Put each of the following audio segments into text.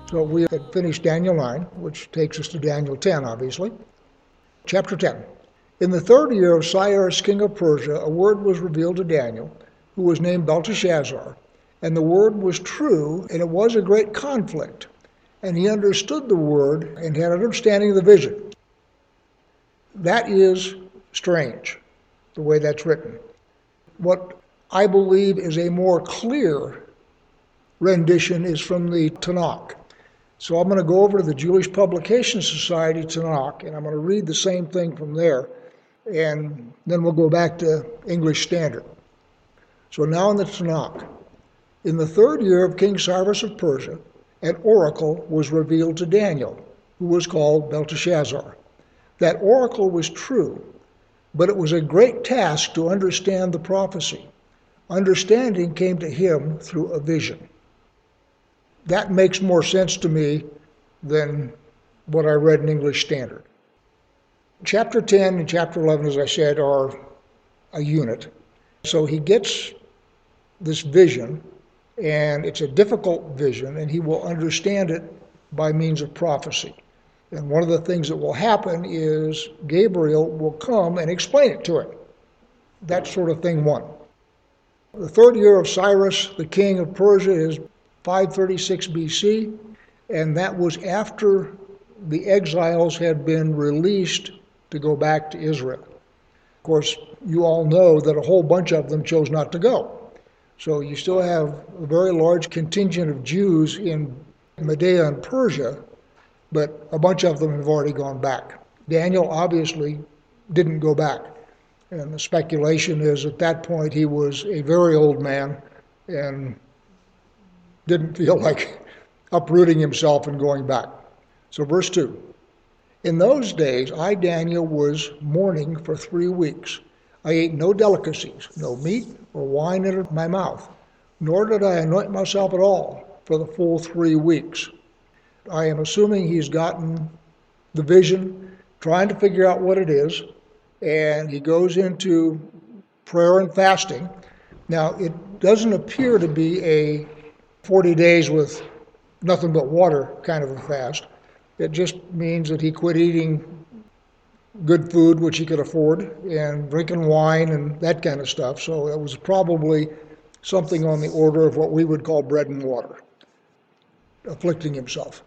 So we had finished Daniel 9, which takes us to Daniel 10, obviously. Chapter 10. In the third year of Cyrus, king of Persia, a word was revealed to Daniel, who was named Belteshazzar. And the word was true, and it was a great conflict. And he understood the word and had understanding of the vision. That is strange, the way that's written. What I believe is a more clear rendition is from the Tanakh. So I'm going to go over to the Jewish Publication Society Tanakh, and I'm going to read the same thing from there, and then we'll go back to English Standard. So now in the Tanakh, in the third year of King Cyrus of Persia, an oracle was revealed to Daniel, who was called Belteshazzar. That oracle was true, but it was a great task to understand the prophecy. Understanding came to him through a vision. That makes more sense to me than what I read in English Standard. Chapter 10 and chapter 11, as I said, are a unit. So he gets this vision, and it's a difficult vision, and he will understand it by means of prophecy. And one of the things that will happen is Gabriel will come and explain it to him. That sort of thing one. The third year of Cyrus, the king of Persia, is 536 BC, and that was after the exiles had been released to go back to Israel. Of course, you all know that a whole bunch of them chose not to go. So you still have a very large contingent of Jews in Media and Persia, but a bunch of them have already gone back. Daniel obviously didn't go back. And the speculation is at that point he was a very old man and didn't feel like uprooting himself and going back. So verse 2. In those days I, Daniel, was mourning for 3 weeks. I ate no delicacies, no meat or wine entered my mouth, nor did I anoint myself at all for the full 3 weeks. I am assuming he's gotten the vision, trying to figure out what it is, and he goes into prayer and fasting. Now, it doesn't appear to be a 40 days with nothing but water kind of a fast. It just means that he quit eating good food, which he could afford, and drinking wine and that kind of stuff. So it was probably something on the order of what we would call bread and water, afflicting himself.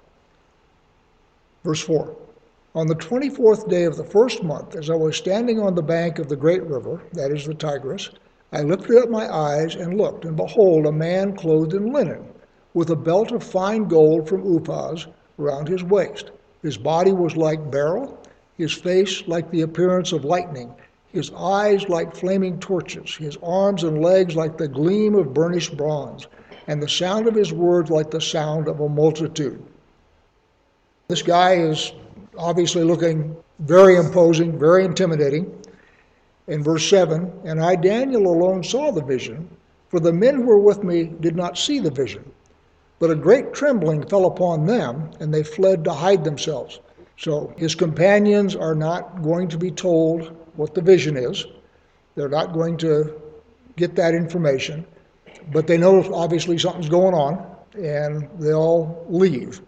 Verse 4. On the 24th day of the first month, as I was standing on the bank of the great river, that is the Tigris, I lifted up my eyes and looked, and behold, a man clothed in linen, with a belt of fine gold from Uphaz around his waist. His body was like beryl, his face like the appearance of lightning, his eyes like flaming torches, his arms and legs like the gleam of burnished bronze, and the sound of his words like the sound of a multitude. This guy is obviously looking very imposing, very intimidating. In verse 7, and I, Daniel, alone saw the vision, for the men who were with me did not see the vision. But a great trembling fell upon them, and they fled to hide themselves. So his companions are not going to be told what the vision is. They're not going to get that information. But they know obviously something's going on, and they all leave.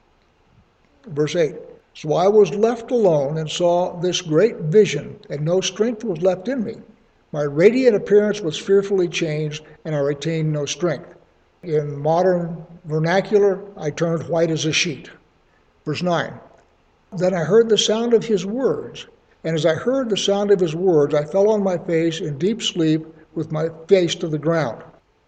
Verse 8. So I was left alone and saw this great vision, and no strength was left in me. My radiant appearance was fearfully changed, and I retained no strength. In modern vernacular, I turned white as a sheet. Verse 9. Then I heard the sound of his words, and as I heard the sound of his words, I fell on my face in deep sleep with my face to the ground.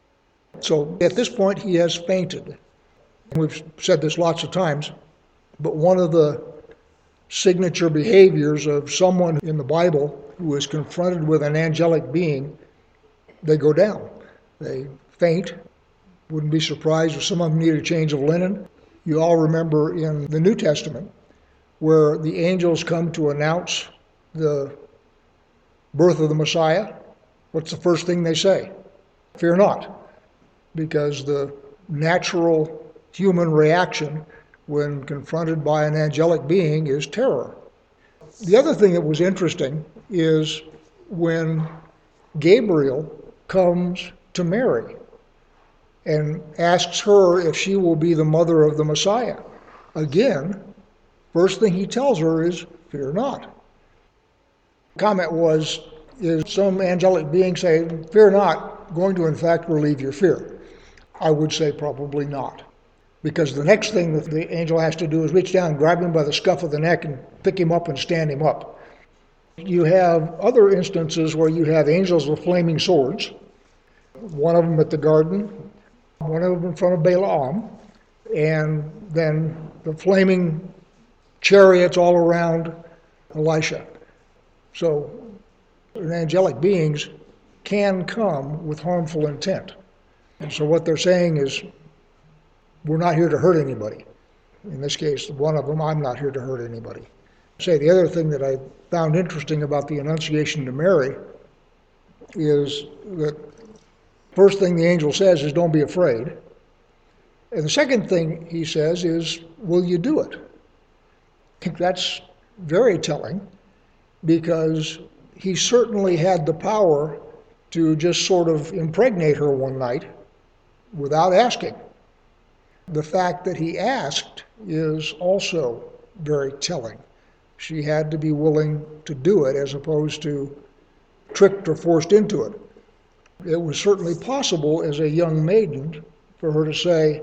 So at this point, he has fainted. We've said this lots of times, but one of the signature behaviors of someone in the Bible who is confronted with an angelic being, they go down. They faint. Wouldn't be surprised if some of them need a change of linen. You all remember in the New Testament where the angels come to announce the birth of the Messiah. What's the first thing they say? Fear not. Because the natural human reaction when confronted by an angelic being is terror. The other thing that was interesting is when Gabriel comes to Mary and asks her if she will be the mother of the Messiah. Again, first thing he tells her is, fear not. The comment was, is some angelic being saying, fear not, going to in fact relieve your fear? I would say probably not. Because the next thing that the angel has to do is reach down, grab him by the scuff of the neck, and pick him up and stand him up. You have other instances where you have angels with flaming swords, one of them at the garden, one of them in front of Balaam, and then the flaming chariots all around Elisha. So angelic beings can come with harmful intent. And so what they're saying is, we're not here to hurt anybody. In this case, one of them, I'm not here to hurt anybody. Say the other thing that I found interesting about the Annunciation to Mary is that first thing the angel says is, don't be afraid. And the second thing he says is, will you do it? I think that's very telling, because he certainly had the power to just sort of impregnate her one night without asking. The fact that he asked is also very telling. She had to be willing to do it as opposed to tricked or forced into it. It was certainly possible as a young maiden for her to say,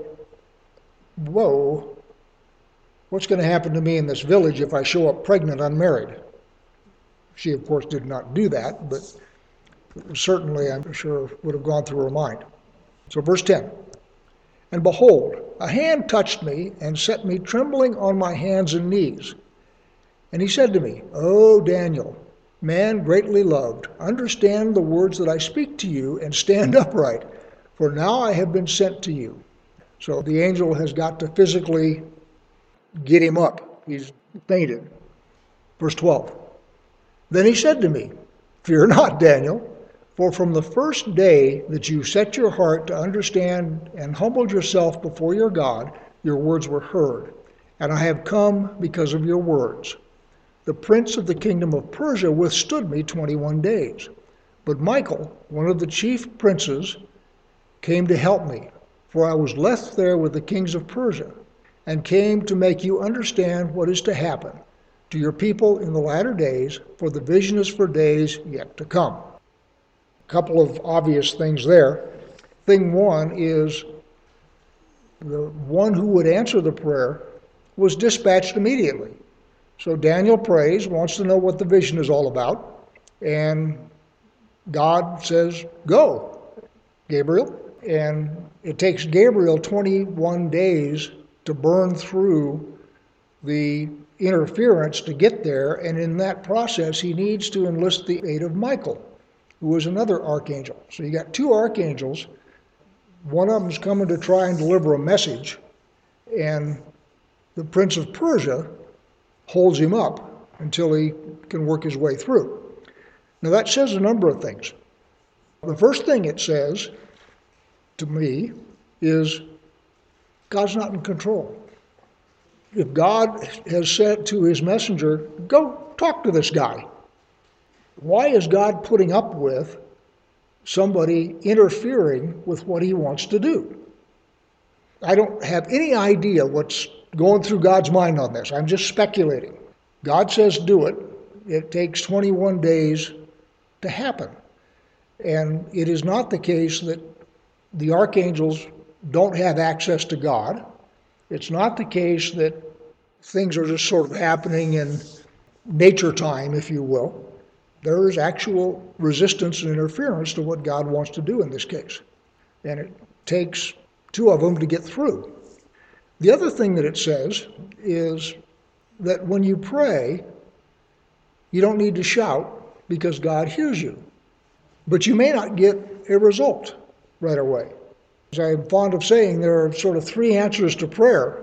whoa, what's going to happen to me in this village if I show up pregnant unmarried? She, of course, did not do that, but certainly, I'm sure, would have gone through her mind. So verse 10, and behold, a hand touched me and set me trembling on my hands and knees. And he said to me, O Daniel, man greatly loved, understand the words that I speak to you and stand upright, for now I have been sent to you. So the angel has got to physically get him up. He's fainted. Verse 12, then he said to me, fear not, Daniel, for from the first day that you set your heart to understand and humbled yourself before your God, your words were heard, and I have come because of your words. The prince of the kingdom of Persia withstood me 21 days. But Michael, one of the chief princes, came to help me, for I was left there with the kings of Persia, and came to make you understand what is to happen to your people in the latter days, for the vision is for days yet to come. A couple of obvious things there. Thing one is the one who would answer the prayer was dispatched immediately. So Daniel prays, wants to know what the vision is all about, and God says, go, Gabriel. And it takes Gabriel 21 days to burn through the interference to get there, and in that process he needs to enlist the aid of Michael, who was another archangel. So you got two archangels. One of them's coming to try and deliver a message, and the prince of Persia holds him up until he can work his way through. Now that says a number of things. The first thing it says to me is God's not in control. If God has said to his messenger, go talk to this guy, why is God putting up with somebody interfering with what he wants to do? I don't have any idea what's going through God's mind on this. I'm just speculating. God says do it. It takes 21 days to happen. And it is not the case that the archangels don't have access to God. It's not the case that things are just sort of happening in nature time, if you will. There is actual resistance and interference to what God wants to do in this case. And it takes two of them to get through. The other thing that it says is that when you pray, you don't need to shout because God hears you. But you may not get a result right away. As I'm fond of saying, there are sort of three answers to prayer.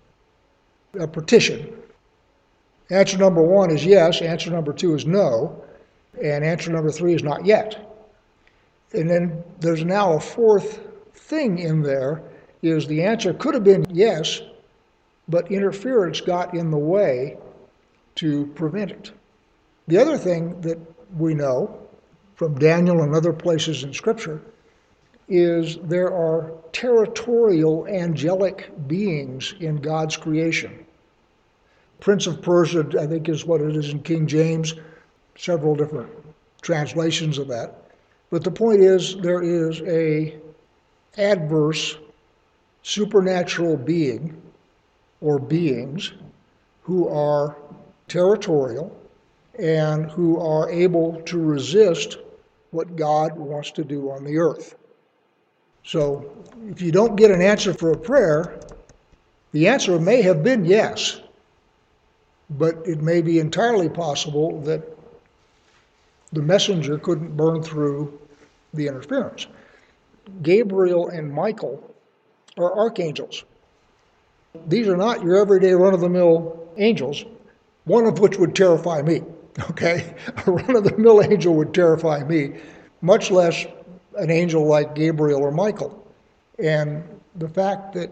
A petition. Answer number one is yes, answer number two is no, and answer number three is not yet. And then there's now a fourth thing in there, is the answer could have been yes, but interference got in the way to prevent it. The other thing that we know from Daniel and other places in Scripture is there are territorial angelic beings in God's creation. Prince of Persia, I think, is what it is in King James, several different translations of that. But the point is, there is a adverse supernatural being or beings who are territorial and who are able to resist what God wants to do on the earth. So if you don't get an answer for a prayer, the answer may have been yes, but it may be entirely possible that the messenger couldn't burn through the interference. Gabriel and Michael are archangels. These are not your everyday run-of-the-mill angels, one of which would terrify me, okay? A run-of-the-mill angel would terrify me, much less an angel like Gabriel or Michael. And the fact that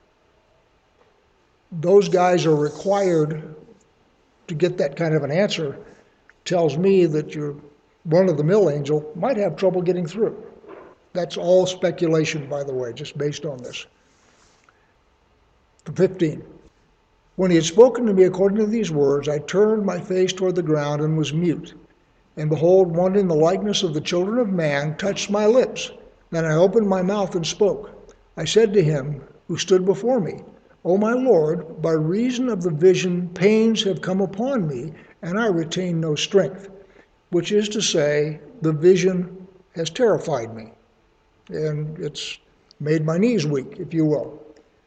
those guys are required to get that kind of an answer tells me that your run-of-the-mill angel might have trouble getting through. That's all speculation, by the way, just based on this. 15. When he had spoken to me according to these words, I turned my face toward the ground and was mute. And behold, one in the likeness of the children of man touched my lips. Then I opened my mouth and spoke. I said to him who stood before me, O my Lord, by reason of the vision, pains have come upon me, and I retain no strength. Which is to say, the vision has terrified me, and it's made my knees weak, if you will.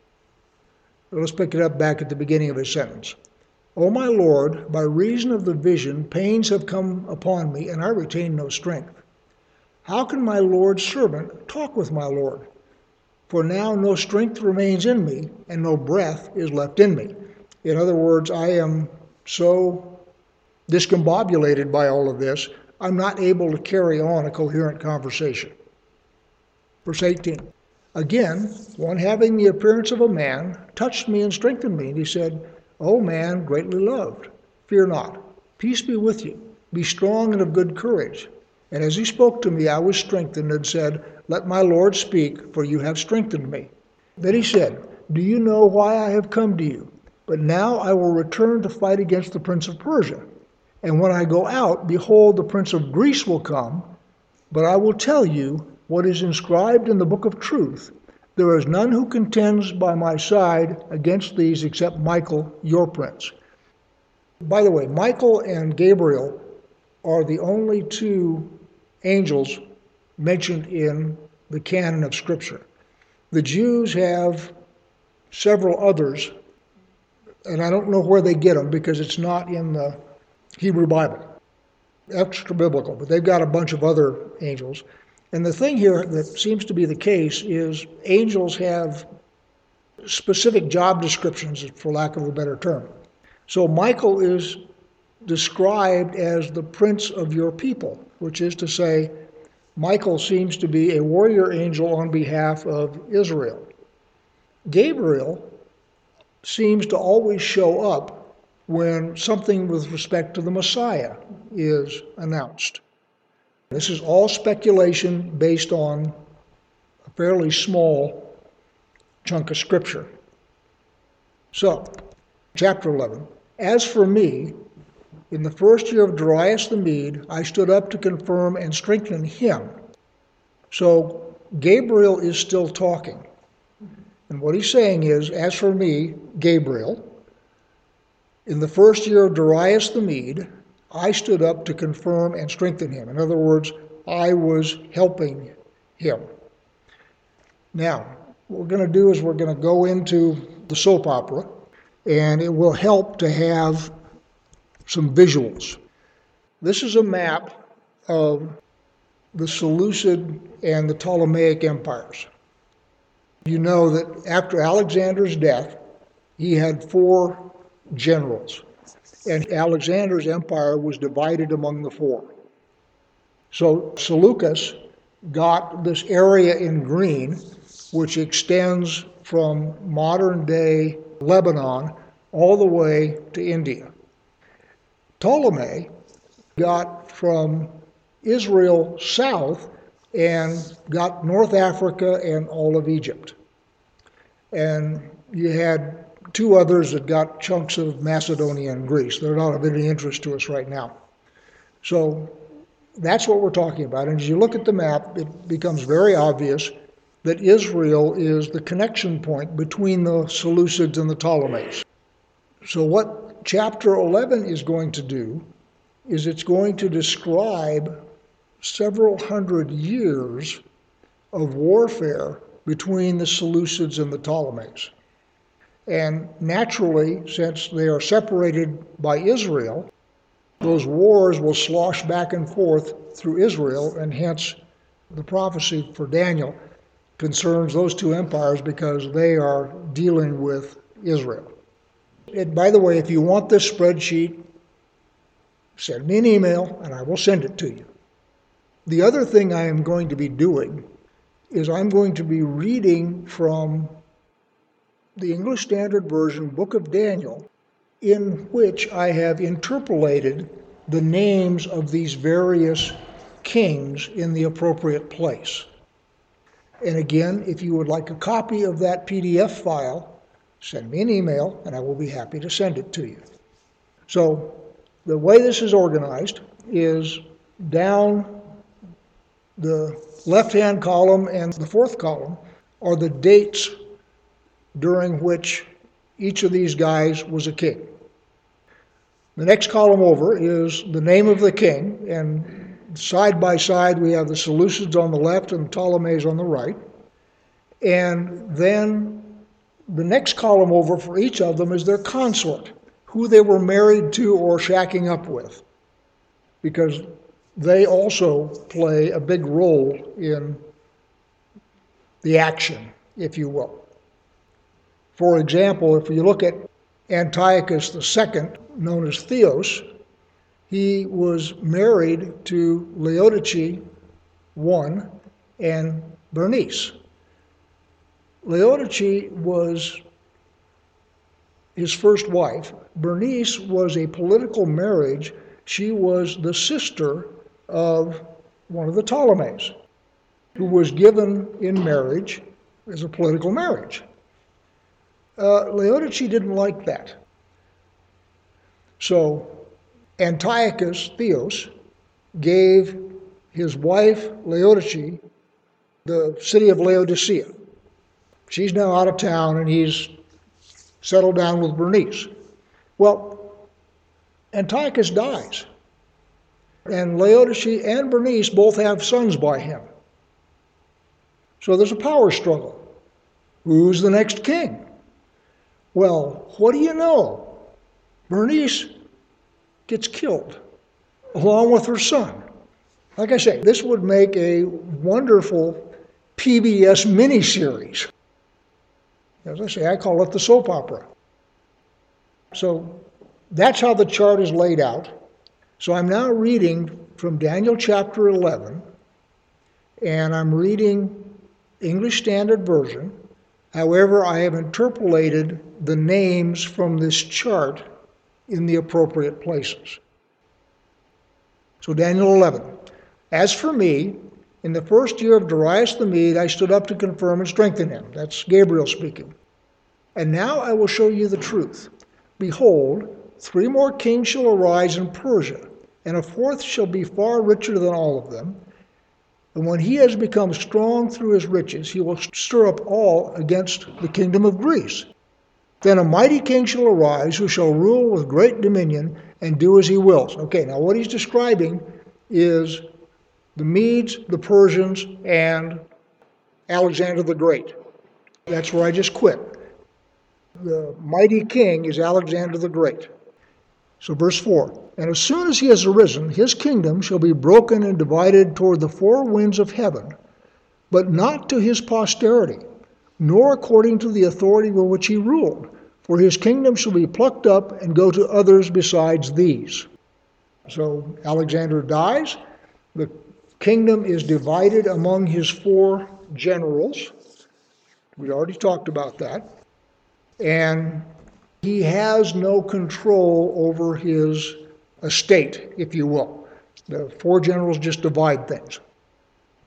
Let's pick it up back at the beginning of his sentence. O my Lord, by reason of the vision, pains have come upon me, and I retain no strength. How can my Lord's servant talk with my Lord? For now no strength remains in me, and no breath is left in me. In other words, I am so discombobulated by all of this, I'm not able to carry on a coherent conversation. Verse 18. Again, one having the appearance of a man touched me and strengthened me, and he said, O man greatly loved, fear not, peace be with you, be strong and of good courage. And as he spoke to me, I was strengthened and said, Let my Lord speak, for you have strengthened me. Then he said, Do you know why I have come to you? But now I will return to fight against the prince of Persia. And when I go out, behold, the prince of Greece will come, but I will tell you what is inscribed in the book of truth. There is none who contends by my side against these except Michael, your prince. By the way, Michael and Gabriel are the only two angels mentioned in the canon of Scripture. The Jews have several others, and I don't know where they get them because it's not in the Hebrew Bible, extra biblical, but they've got a bunch of other angels. And the thing here that seems to be the case is angels have specific job descriptions, for lack of a better term. So Michael is described as the prince of your people, which is to say, Michael seems to be a warrior angel on behalf of Israel. Gabriel seems to always show up when something with respect to the Messiah is announced. This is all speculation based on a fairly small chunk of Scripture. So, chapter 11. As for me, in the first year of Darius the Mede, I stood up to confirm and strengthen him. So, Gabriel is still talking. And what he's saying is, as for me, Gabriel, in the first year of Darius the Mede, I stood up to confirm and strengthen him. In other words, I was helping him. Now, what we're going to do is we're going to go into the soap opera, and it will help to have some visuals. This is a map of the Seleucid and the Ptolemaic empires. You know that after Alexander's death, he had 4 generals, and Alexander's empire was divided among the 4. So Seleucus got this area in green, which extends from modern-day Lebanon all the way to India. Ptolemy got from Israel south and got North Africa and all of Egypt. And you had two others that got chunks of Macedonia and Greece. They're not of any interest to us right now. So that's what we're talking about. And as you look at the map, it becomes very obvious that Israel is the connection point between the Seleucids and the Ptolemies. So what chapter 11 is going to do is it's going to describe several hundred years of warfare between the Seleucids and the Ptolemies. And naturally, since they are separated by Israel, those wars will slosh back and forth through Israel, and hence the prophecy for Daniel concerns those two empires because they are dealing with Israel. And by the way, if you want this spreadsheet, send me an email and I will send it to you. The other thing I am going to be doing is I'm going to be reading from the English Standard Version Book of Daniel, in which I have interpolated the names of these various kings in the appropriate place. And again, if you would like a copy of that PDF file, send me an email and I will be happy to send it to you. So the way this is organized is down the left-hand column and the fourth column are the dates during which each of these guys was a king. The next column over is the name of the king, and side by side we have the Seleucids on the left and the Ptolemies on the right. And then the next column over for each of them is their consort, who they were married to or shacking up with, because they also play a big role in the action, if you will. For example, if you look at Antiochus II, known as Theos, he was married to Laodice I and Bernice. Laodice was his first wife. Bernice was a political marriage. She was the sister of one of the Ptolemies, who was given in marriage as a political marriage. Laodice didn't like that. So Antiochus Theos gave his wife Laodice the city of Laodicea. She's now out of town and he's settled down with Bernice. Well, Antiochus dies. And Laodice and Bernice both have sons by him. So there's a power struggle. Who's the next king? Well, what do you know? Bernice gets killed, along with her son. Like I say, this would make a wonderful PBS miniseries. As I say, I call it the soap opera. So that's how the chart is laid out. So I'm now reading from Daniel chapter 11, and I'm reading English Standard Version. However, I have interpolated the names from this chart in the appropriate places. So Daniel 11. As for me, in the first year of Darius the Mede, I stood up to confirm and strengthen him. That's Gabriel speaking. And now I will show you the truth. Behold, 3 more kings shall arise in Persia, and a fourth shall be far richer than all of them. And when he has become strong through his riches, he will stir up all against the kingdom of Greece. Then a mighty king shall arise, who shall rule with great dominion and do as he wills. Okay, now what he's describing is the Medes, the Persians, and Alexander the Great. That's where I just quit. The mighty king is Alexander the Great. So verse 4, and as soon as he has arisen, his kingdom shall be broken and divided toward the 4 winds of heaven, but not to his posterity, nor according to the authority with which he ruled, for his kingdom shall be plucked up and go to others besides these. So Alexander dies, the kingdom is divided among his 4 generals. We already talked about that. And he has no control over his estate, if you will. The 4 generals just divide things.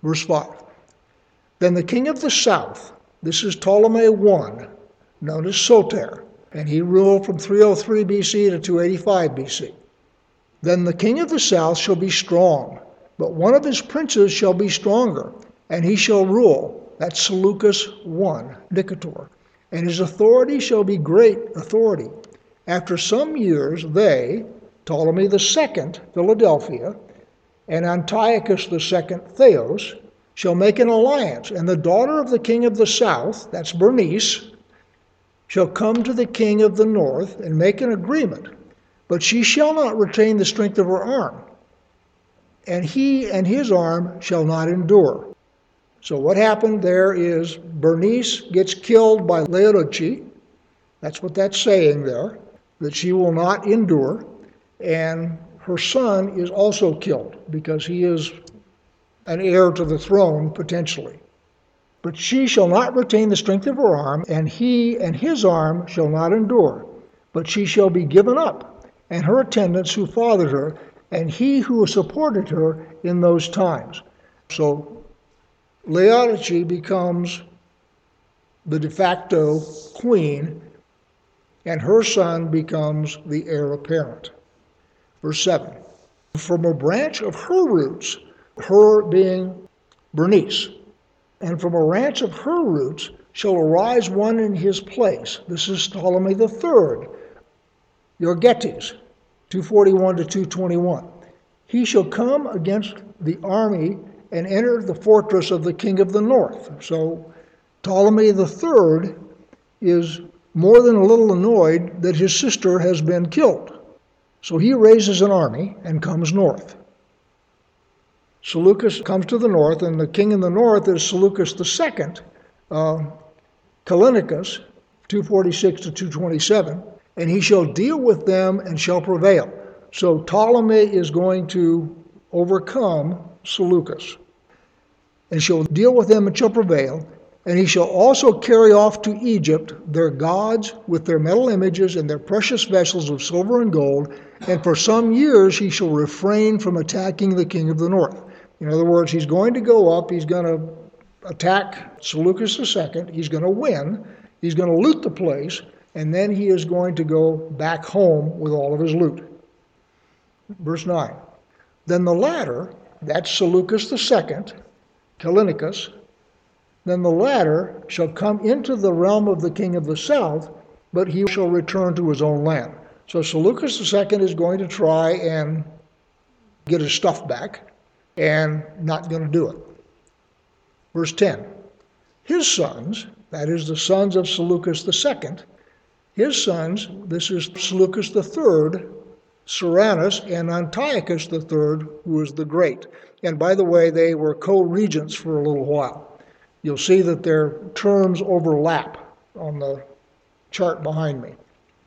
Verse 5. Then the king of the south, this is Ptolemy I, known as Soter, and he ruled from 303 BC to 285 BC. Then the king of the south shall be strong, but one of his princes shall be stronger, and he shall rule. That's Seleucus I, Nicator. And his authority shall be great authority. After some years they, Ptolemy II, Philadelphia, and Antiochus II, Theos, shall make an alliance, and the daughter of the king of the south, that's Bernice, shall come to the king of the north and make an agreement, but she shall not retain the strength of her arm, and he and his arm shall not endure. So what happened there is Bernice gets killed by Laodice. That's what that's saying there, that she will not endure, and her son is also killed because he is an heir to the throne potentially. But she shall not retain the strength of her arm, and he and his arm shall not endure, but she shall be given up, and her attendants who fathered her, and he who supported her in those times. So Laodice becomes the de facto queen, and her son becomes the heir apparent. Verse 7. From a branch of her roots, her being Bernice, and from a branch of her roots shall arise one in his place. This is Ptolemy III, Euergetes, 241 to 221. He shall come against the army and enter the fortress of the king of the north. So Ptolemy III is more than a little annoyed that his sister has been killed. So he raises an army and comes north. Seleucus comes to the north, and the king in the north is Seleucus II, Callinicus, 246 to 227, and he shall deal with them and shall prevail. So Ptolemy is going to overcome Seleucus, and shall deal with them and shall prevail, and he shall also carry off to Egypt their gods with their metal images and their precious vessels of silver and gold, and for some years he shall refrain from attacking the king of the north. In other words, he's going to go up, he's going to attack Seleucus II, he's going to win, he's going to loot the place, and then he is going to go back home with all of his loot. Verse 9. Then the latter, that's Seleucus II, Callinicus, then the latter shall come into the realm of the king of the south, but he shall return to his own land. So Seleucus II is going to try and get his stuff back, and not going to do it. Verse 10. His sons, that is the sons of Seleucus II, his sons, this is Seleucus III, Cyrannus, and Antiochus III, who is the Great. And by the way, they were co-regents for a little while. You'll see that their terms overlap on the chart behind me.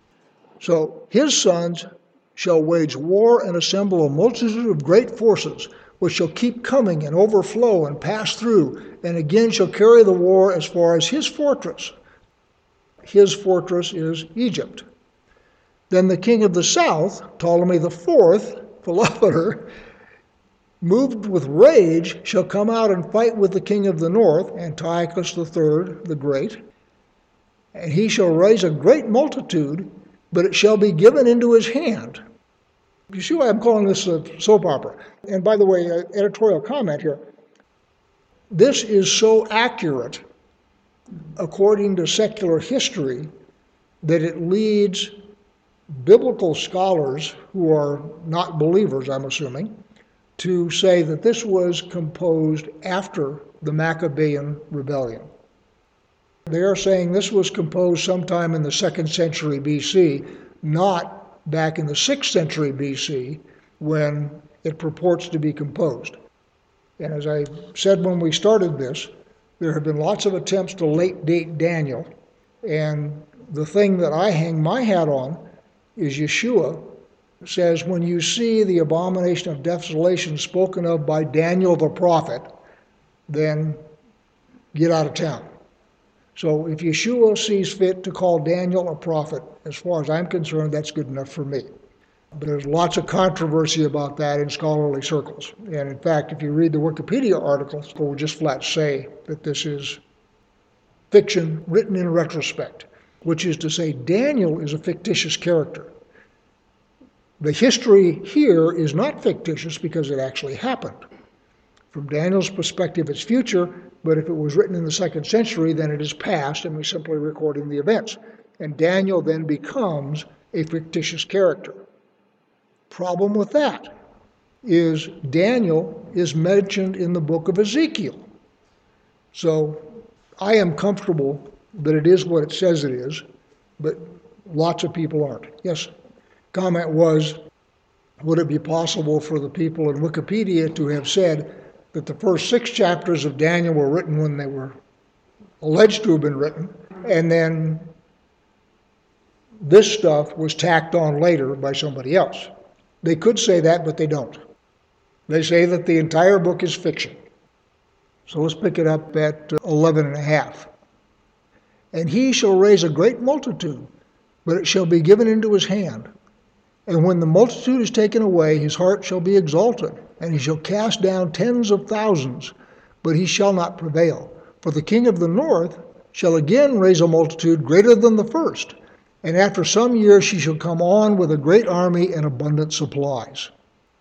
So his sons shall wage war and assemble a multitude of great forces, which shall keep coming and overflow and pass through, and again shall carry the war as far as his fortress. His fortress is Egypt. Then the king of the south, Ptolemy IV, Philopater, moved with rage, shall come out and fight with the king of the north, Antiochus III the Great, and he shall raise a great multitude, but it shall be given into his hand. You see why I'm calling this a soap opera. And by the way, editorial comment here. This is so accurate, according to secular history, that it leads biblical scholars, who are not believers, I'm assuming, to say that this was composed after the Maccabean rebellion. They are saying this was composed sometime in the 2nd century BC, not back in the 6th century BC, when it purports to be composed. And as I said when we started this, there have been lots of attempts to late date Daniel, and the thing that I hang my hat on is Yeshua says, when you see the abomination of desolation spoken of by Daniel the prophet, then get out of town. So if Yeshua sees fit to call Daniel a prophet, as far as I'm concerned, that's good enough for me. But there's lots of controversy about that in scholarly circles. And in fact, if you read the Wikipedia articles, it will just flat say that this is fiction written in retrospect, which is to say Daniel is a fictitious character. The history here is not fictitious because it actually happened. From Daniel's perspective, it's future, but if it was written in the 2nd century, then it is past, and we're simply recording the events. And Daniel then becomes a fictitious character. Problem with that is Daniel is mentioned in the book of Ezekiel. So I am comfortable that it is what it says it is, but lots of people aren't. Yes? Comment was, would it be possible for the people in Wikipedia to have said that the first 6 chapters of Daniel were written when they were alleged to have been written, and then this stuff was tacked on later by somebody else? They could say that, but they don't. They say that the entire book is fiction. So let's pick it up at 11.5. And he shall raise a great multitude, but it shall be given into his hand. And when the multitude is taken away, his heart shall be exalted, and he shall cast down tens of thousands, but he shall not prevail. For the king of the north shall again raise a multitude greater than the first, and after some years she shall come on with a great army and abundant supplies.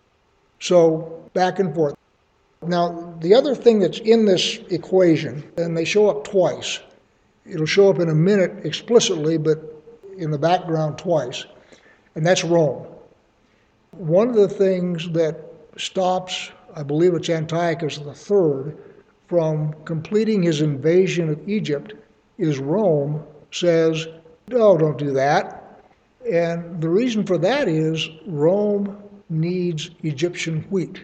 So, back and forth. Now, the other thing that's in this equation, and they show up twice, it'll show up in a minute explicitly, but in the background twice, and that's Rome. One of the things that stops, I believe it's Antiochus III, from completing his invasion of Egypt is Rome says, no, don't do that. And the reason for that is Rome needs Egyptian wheat.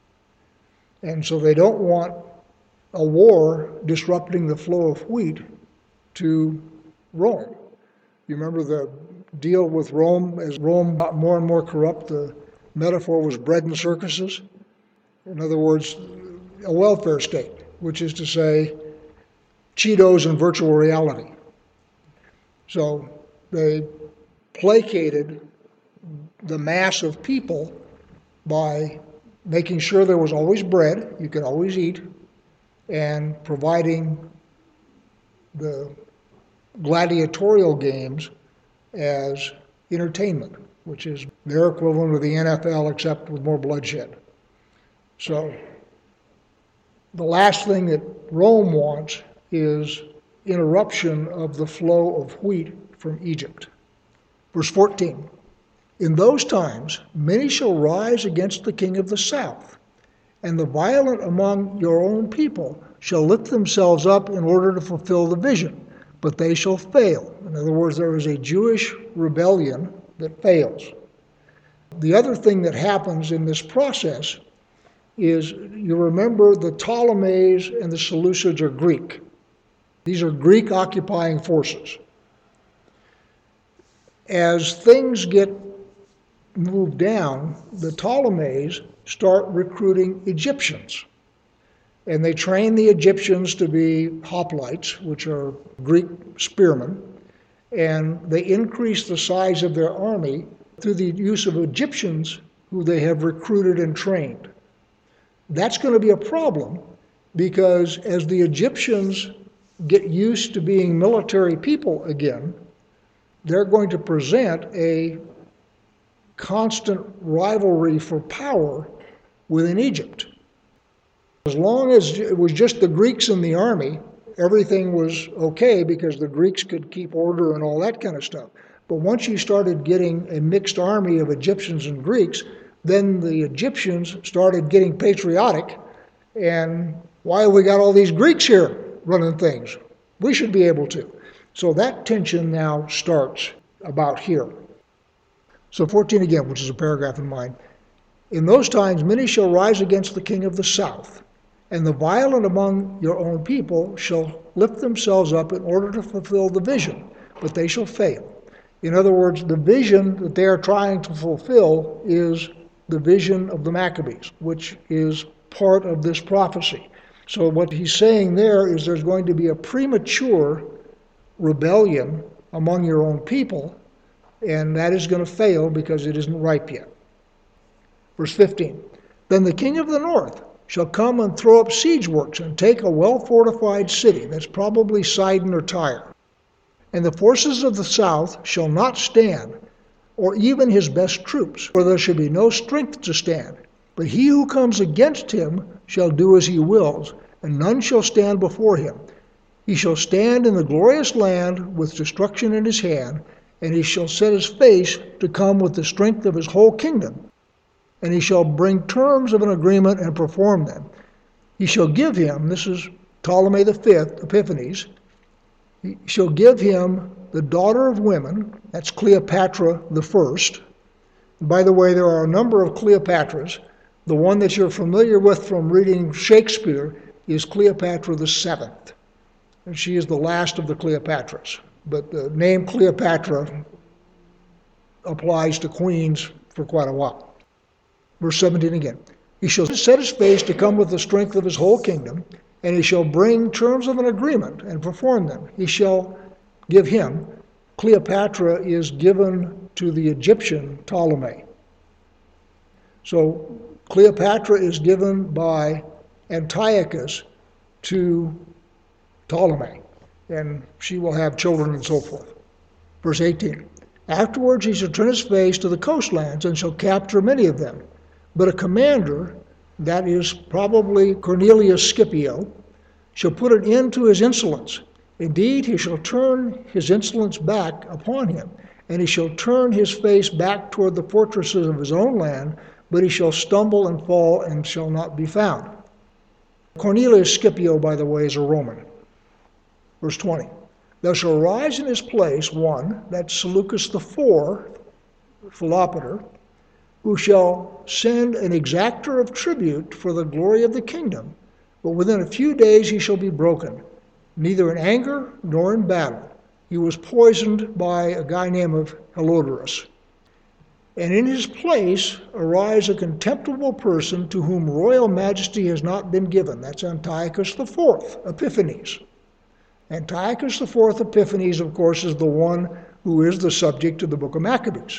And so they don't want a war disrupting the flow of wheat to Rome. You remember the deal with Rome? As Rome got more and more corrupt, the metaphor was bread and circuses. In other words, a welfare state, which is to say Cheetos and virtual reality. So they placated the mass of people by making sure there was always bread, you could always eat, and providing the gladiatorial games as entertainment, which is their equivalent of the NFL except with more bloodshed. So the last thing that Rome wants is interruption of the flow of wheat from Egypt. Verse 14, in those times many shall rise against the king of the south, and the violent among your own people shall lift themselves up in order to fulfill the vision, but they shall fail. In other words, there is a Jewish rebellion that fails. The other thing that happens in this process is, you remember the Ptolemies and the Seleucids are Greek. These are Greek occupying forces. As things get moved down, the Ptolemies start recruiting Egyptians. And they train the Egyptians to be hoplites, which are Greek spearmen, and they increase the size of their army through the use of Egyptians who they have recruited and trained. That's going to be a problem because as the Egyptians get used to being military people again, they're going to present a constant rivalry for power within Egypt. As long as it was just the Greeks in the army, everything was okay because the Greeks could keep order and all that kind of stuff. But once you started getting a mixed army of Egyptians and Greeks, then the Egyptians started getting patriotic, and why have we got all these Greeks here running things? We should be able to. So that tension now starts about here. So 14 again, which is a paragraph in mine. In those times many shall rise against the king of the south, and the violent among your own people shall lift themselves up in order to fulfill the vision, but they shall fail. In other words, the vision that they are trying to fulfill is the vision of the Maccabees, which is part of this prophecy. So what he's saying there is there's going to be a premature rebellion among your own people, and that is going to fail because it isn't ripe yet. Verse 15, then the king of the north shall come and throw up siege works and take a well-fortified city. That's probably Sidon or Tyre. And the forces of the south shall not stand, or even his best troops, for there shall be no strength to stand. But he who comes against him shall do as he wills, and none shall stand before him. He shall stand in the glorious land with destruction in his hand, and he shall set his face to come with the strength of his whole kingdom. And he shall bring terms of an agreement and perform them. He shall give him, this is Ptolemy V, Epiphanes, he shall give him the daughter of women, that's Cleopatra the First. By the way, there are a number of Cleopatras. The one that you're familiar with from reading Shakespeare is Cleopatra the Seventh. And she is the last of the Cleopatras. But the name Cleopatra applies to queens for quite a while. Verse 17 again. He shall set his face to come with the strength of his whole kingdom, and he shall bring terms of an agreement and perform them. He shall give him. Cleopatra is given to the Egyptian Ptolemy. So Cleopatra is given by Antiochus to Ptolemy, and she will have children and so forth. Verse 18. Afterwards he shall turn his face to the coastlands and shall capture many of them. But a commander, that is probably Cornelius Scipio, shall put an end to his insolence. Indeed, he shall turn his insolence back upon him, and he shall turn his face back toward the fortresses of his own land, but he shall stumble and fall and shall not be found. Cornelius Scipio, by the way, is a Roman. Verse 20. There shall rise in his place one, that's Seleucus IV, Philopater, who shall send an exactor of tribute for the glory of the kingdom, but within a few days he shall be broken, neither in anger nor in battle. He was poisoned by a guy named Helodorus. And in his place arise a contemptible person to whom royal majesty has not been given. That's Antiochus IV, Epiphanes. Antiochus IV Epiphanes, of course, is the one who is the subject of the book of Maccabees.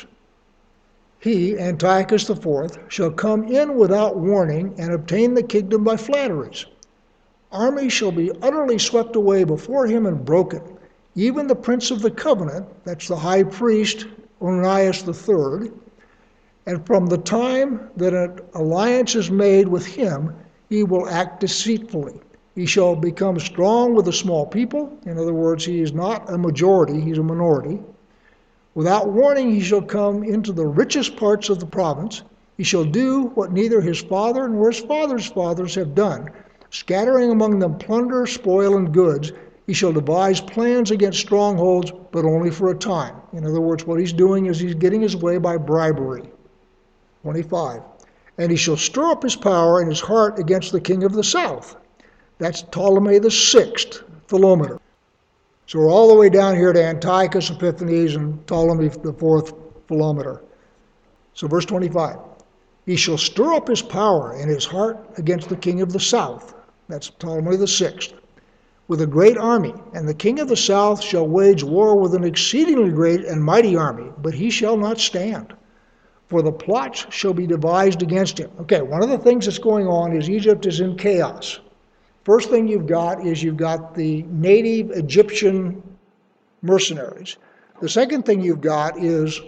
He, Antiochus IV, shall come in without warning and obtain the kingdom by flatteries. Armies shall be utterly swept away before him and broken. Even the prince of the covenant, that's the high priest, Onias III, and from the time that an alliance is made with him, he will act deceitfully. He shall become strong with a small people. In other words, he is not a majority, he's a minority. Without warning, he shall come into the richest parts of the province. He shall do what neither his father nor his father's fathers have done, scattering among them plunder, spoil, and goods. He shall devise plans against strongholds, but only for a time. In other words, what he's doing is he's getting his way by bribery. 25. And he shall stir up his power and his heart against the king of the south. That's Ptolemy VI, Philometor. So we're all the way down here to Antiochus Epiphanes and Ptolemy IV, Philometor. So verse 25. He shall stir up his power and his heart against the king of the south. That's Ptolemy VI. With a great army, and the king of the south shall wage war with an exceedingly great and mighty army, but he shall not stand, for the plots shall be devised against him. Okay, one of the things that's going on is Egypt is in chaos. First thing you've got the native Egyptian mercenaries. The second thing you've got is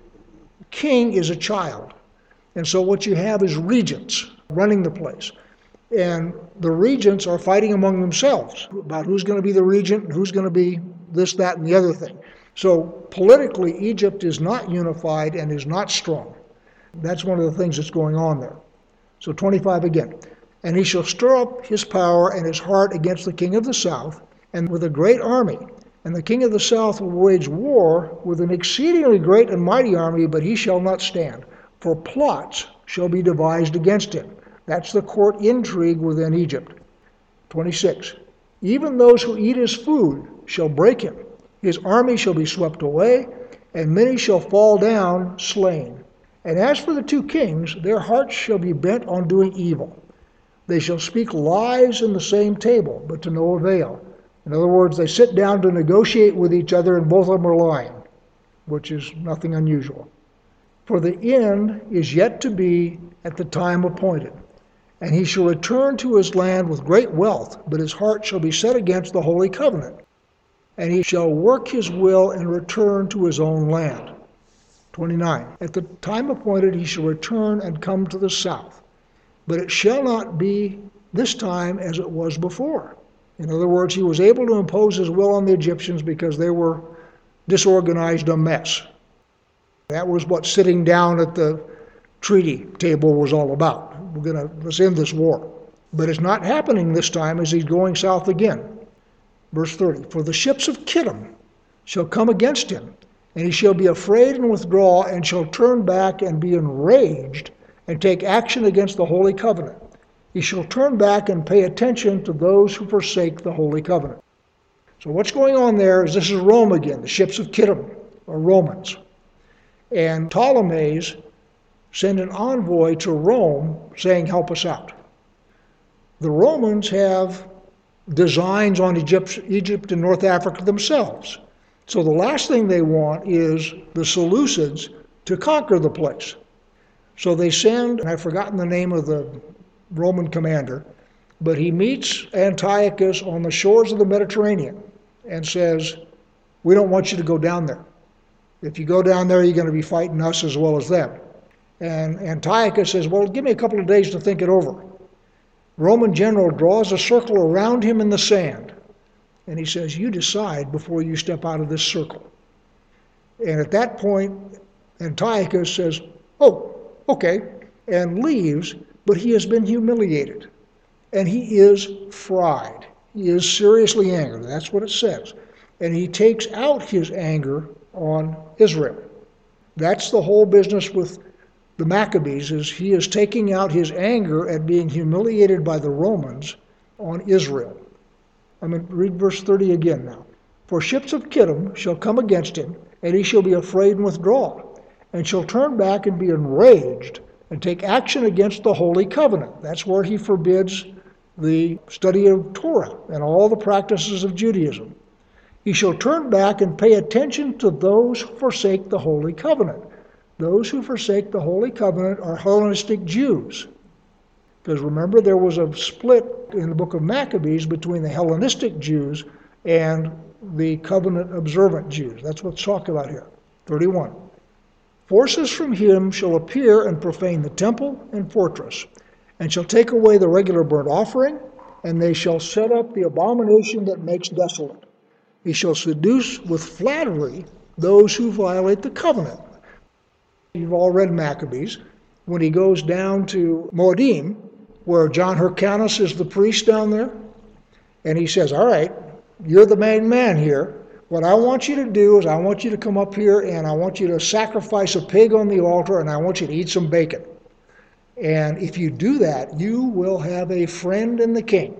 king is a child. And so what you have is regents running the place. And the regents are fighting among themselves about who's going to be the regent and who's going to be this, that, and the other thing. So politically, Egypt is not unified and is not strong. That's one of the things that's going on there. So 25 again. And he shall stir up his power and his heart against the king of the south, and with a great army. And the king of the south will wage war with an exceedingly great and mighty army, but he shall not stand, for plots shall be devised against him. That's the court intrigue within Egypt. 26. Even those who eat his food shall break him. His army shall be swept away, and many shall fall down slain. And as for the two kings, their hearts shall be bent on doing evil. They shall speak lies in the same table, but to no avail. In other words, they sit down to negotiate with each other, and both of them are lying. which is nothing unusual. For the end is yet to be at the time appointed, and he shall return to his land with great wealth, but his heart shall be set against the holy covenant, and he shall work his will and return to his own land. 29. At the time appointed he shall return and come to the south, but it shall not be this time as it was before. In other words, he was able to impose his will on the Egyptians because they were disorganized, a mess. That was what sitting down at the treaty table was all about. Let's end this war. But it's not happening this time as he's going south again. Verse 30, for the ships of Kittim shall come against him, and he shall be afraid and withdraw, and shall turn back and be enraged, and take action against the holy covenant. He shall turn back and pay attention to those who forsake the holy covenant. So what's going on there is this is Rome again, the ships of Kittim, or Romans. And Ptolemies send an envoy to Rome saying, help us out. The Romans have designs on Egypt and North Africa themselves. So the last thing they want is the Seleucids to conquer the place. So they send, and I've forgotten the name of the Roman commander, but he meets Antiochus on the shores of the Mediterranean and says, we don't want you to go down there. If you go down there, you're going to be fighting us as well as them. And Antiochus says, well, give me a couple of days to think it over. Roman general draws a circle around him in the sand, and he says, you decide before you step out of this circle. And at that point, Antiochus says, oh, okay, and leaves, but he has been humiliated, and he is fried. He is seriously angered. That's what it says. And he takes out his anger on Israel. That's the whole business with the Maccabees, is he is taking out his anger at being humiliated by the Romans on Israel. Read verse 30 again now. For ships of Kittim shall come against him, and he shall be afraid and withdraw, and shall turn back and be enraged, and take action against the holy covenant. That's where he forbids the study of Torah and all the practices of Judaism. He shall turn back and pay attention to those who forsake the holy covenant. Those who forsake the holy covenant are Hellenistic Jews. Because remember, there was a split in the book of Maccabees between the Hellenistic Jews and the covenant observant Jews. That's what's talked about here. 31. Forces from him shall appear and profane the temple and fortress, and shall take away the regular burnt offering, and they shall set up the abomination that makes desolate. He shall seduce with flattery those who violate the covenant. You've all read Maccabees. When he goes down to Moadim, where John Hyrcanus is the priest down there, and he says, all right, you're the main man here. What I want you to do is I want you to come up here and I want you to sacrifice a pig on the altar and I want you to eat some bacon. And if you do that, you will have a friend in the king.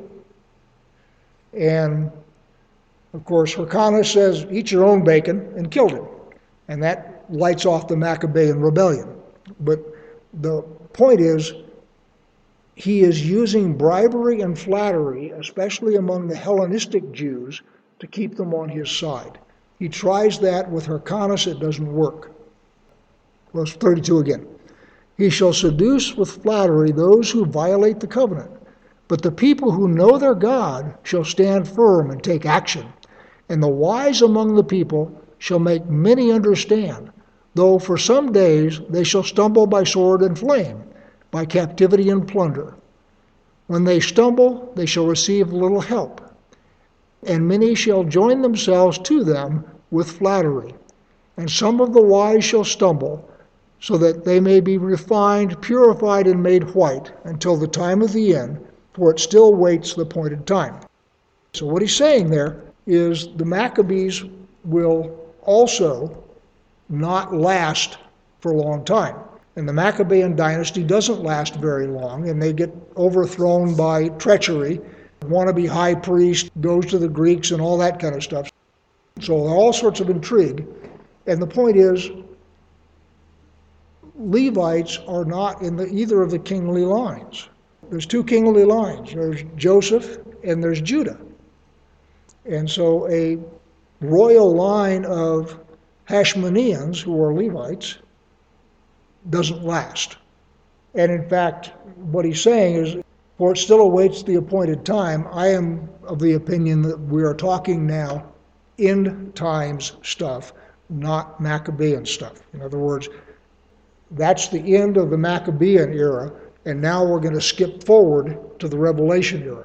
And of course, Hyrcanus says, eat your own bacon, and killed him. And that lights off the Maccabean rebellion. But the point is, he is using bribery and flattery, especially among the Hellenistic Jews, to keep them on his side. He tries that with Hyrcanus, it doesn't work. Verse 32 again. He shall seduce with flattery those who violate the covenant, but the people who know their God shall stand firm and take action, and the wise among the people shall make many understand, though for some days they shall stumble by sword and flame, by captivity and plunder. When they stumble, they shall receive little help, and many shall join themselves to them with flattery. And some of the wise shall stumble, so that they may be refined, purified, and made white until the time of the end, for it still waits the appointed time. So what he's saying there is the Maccabees will also not last for a long time. And the Maccabean dynasty doesn't last very long, and they get overthrown by treachery. Wannabe high priest goes to the Greeks and all that kind of stuff. So all sorts of intrigue. And the point is, Levites are not in either of the kingly lines. There's two kingly lines. There's Joseph and there's Judah. And so a royal line of Hashmoneans, who are Levites, doesn't last. And in fact, what he's saying is, for it still awaits the appointed time. I am of the opinion that we are talking now end times stuff, not Maccabean stuff. In other words, that's the end of the Maccabean era, and now we're going to skip forward to the Revelation era.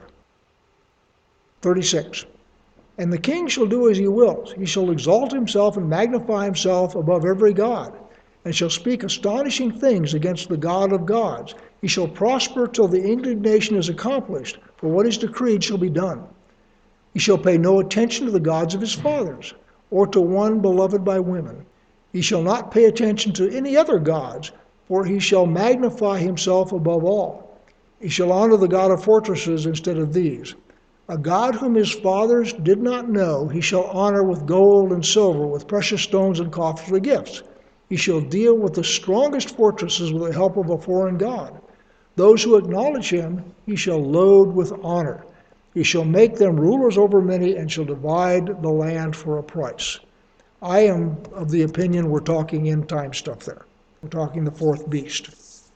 36. And the king shall do as he wills. He shall exalt himself and magnify himself above every god, and shall speak astonishing things against the God of gods. He shall prosper till the indignation is accomplished, for what is decreed shall be done. He shall pay no attention to the gods of his fathers, or to one beloved by women. He shall not pay attention to any other gods, for he shall magnify himself above all. He shall honor the God of fortresses instead of these. A God whom his fathers did not know, he shall honor with gold and silver, with precious stones and costly gifts. He shall deal with the strongest fortresses with the help of a foreign god. Those who acknowledge him, he shall load with honor. He shall make them rulers over many, and shall divide the land for a price. I am of the opinion we're talking end time stuff there. We're talking the fourth beast.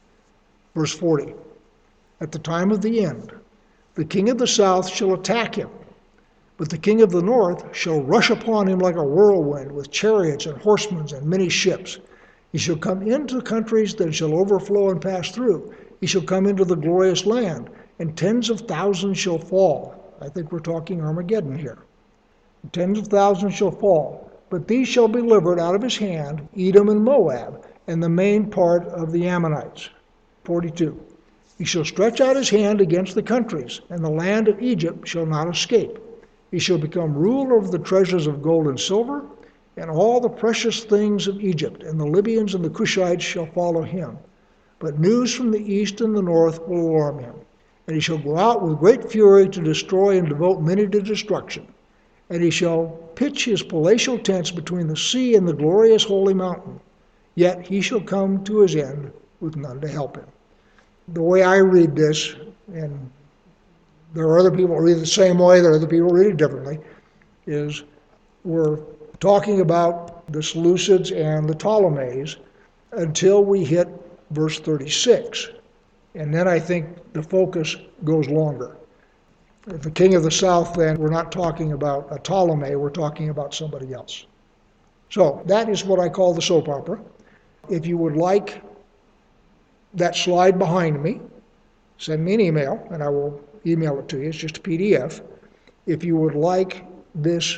Verse 40. At the time of the end, the king of the south shall attack him, but the king of the north shall rush upon him like a whirlwind, with chariots and horsemen and many ships. He shall come into countries that shall overflow and pass through. He shall come into the glorious land, and tens of thousands shall fall. I think we're talking Armageddon here. Tens of thousands shall fall, but these shall be delivered out of his hand, Edom and Moab, and the main part of the Ammonites. 42. He shall stretch out his hand against the countries, and the land of Egypt shall not escape. He shall become ruler over the treasures of gold and silver, and all the precious things of Egypt, and the Libyans and the Cushites shall follow him. But news from the east and the north will alarm him. And he shall go out with great fury to destroy and devote many to destruction. And he shall pitch his palatial tents between the sea and the glorious holy mountain. Yet he shall come to his end with none to help him. The way I read this, and there are other people who read it the same way, there are other people who read it differently, is we're talking about the Seleucids and the Ptolemies until we hit verse 36. And then I think the focus goes longer. The king of the south, then, we're not talking about a Ptolemy, we're talking about somebody else. So that is what I call the soap opera. If you would like that slide behind me, send me an email, and I will email it to you. It's just a PDF. If you would like this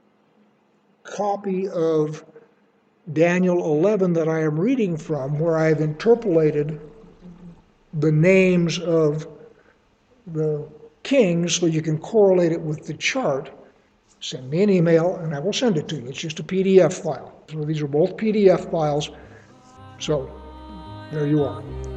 copy of Daniel 11 that I am reading from, where I have interpolated the names of the kings so you can correlate it with the chart, send me an email and I will send it to you. It's just a PDF file. So these are both PDF files. So there you are.